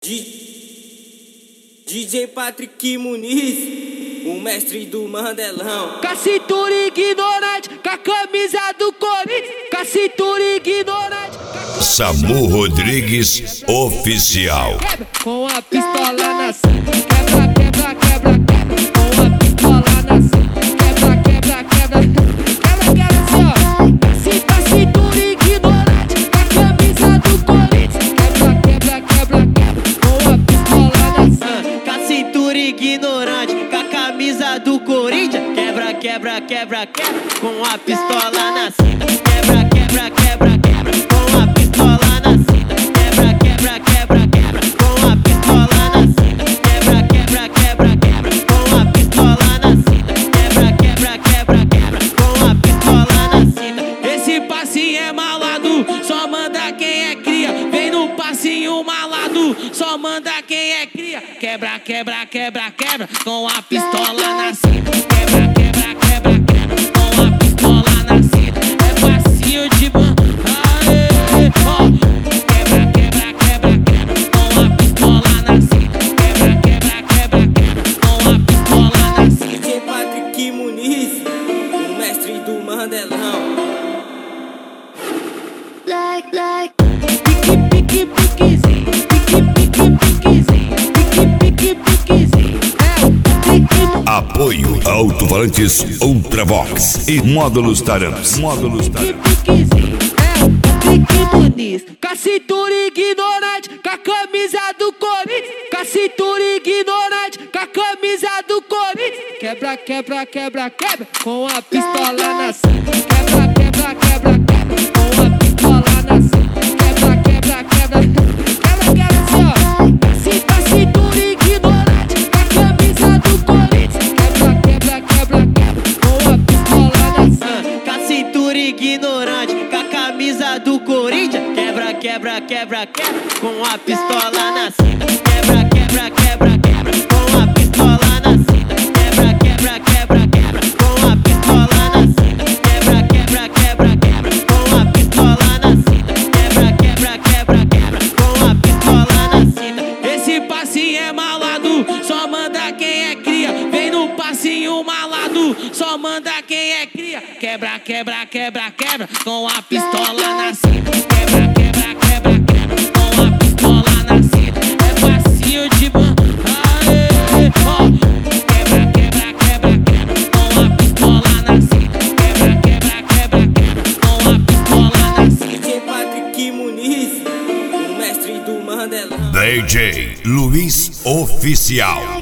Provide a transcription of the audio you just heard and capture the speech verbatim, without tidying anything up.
D J Patrick Muniz, o mestre do Mandelão. Com a cintura ignorante, com a camisa do Corinthians, com a cintura ignorante. Samu Rodrigues Oficial. Quebra, com a pistola na cinta. Quebra, quebra, quebra, quebra. Com a pistola na cinta. Quebra, quebra, quebra. Quebra, quebra, só. Com a cintura ignorante, com a camisa do Corinthians. Quebra, quebra, quebra, quebra. Com a pistola na cinta. Com a cintura ignorante, com a camisa do Corinthians. Quebra, quebra, quebra, quebra. Com a pistola na cinta. Quebra, quebra, quebra, quebra. Com a pistola na cinta. Quebra, quebra, quebra, quebra. Com a pistola na cinta. Quebra, quebra, quebra, quebra. Com a pistola na cinta. Quebra, quebra, quebra, quebra. Com a pistola na cinta. Esse passinho é malado, só manda quem é cria. Vem no passinho malado, só manda quem é cria. Quebra, quebra, quebra, quebra. Com a pistola na cinta. Quebra, quebra, quebra, quebra. Com a pistola na cinta. É passinho de mão. Aê, ó. Quebra, quebra, quebra, quebra. Com a pistola na cinta. Quebra, quebra, quebra, quebra. Com a pistola na cinta. D J Patrick Muniz, o mestre do Mandelão. Like, like. Pique, pique, piquezinho. Pique, pique, piquezinho. Pique, pique, piquezinho. É o pique. Apoio Alto-Falantes Ultravox e Módulos Taranas. Módulos Taranas. Piquezinho. É o Patrick Muniz. Com a cintura ignorante, com a camisa do Corinthians. Com a cintura ignorante, com a camisa do Corinthians. Quebra, quebra, quebra, quebra. Com a pistola na cinta. Quebra, quebra, quebra, quebra. Com a pistola na cinta. Quebra, quebra, quebra. Quebra, quebra, só. Cinta, cintura ignorante, com a camisa do Corinthians. Quebra, quebra, quebra, quebra. Com a pistola na cinta. Com a cintura ignorante, com a camisa do Corinthians. Quebra, quebra, quebra, quebra. Com a pistola na cinta. Quebra, quebra, quebra, quebra. Com a pistola na cinta. Quebra, quebra, quebra, quebra. Com a pistola na cinta. Quebra, quebra, quebra, quebra. Com a pistola na cinta. Quebra, quebra, quebra, quebra. Com a pistola na cinta. Esse passinho é malado, só manda quem é cria. Vem no passinho malado, só manda quem é cria. Quebra, quebra, quebra, quebra. Com a pistola na cinta. Quebra, quebra, quebra, quebra. Com a pistola na cinta. É passinho de mão. Aê, ó. Quebra, quebra, quebra, quebra. Com a pistola na cinta. Quebra, quebra, quebra, quebra. Com a pistola na cinta. D J Patrick Muniz, o mestre do Mandelão. D J Luiz Oficial.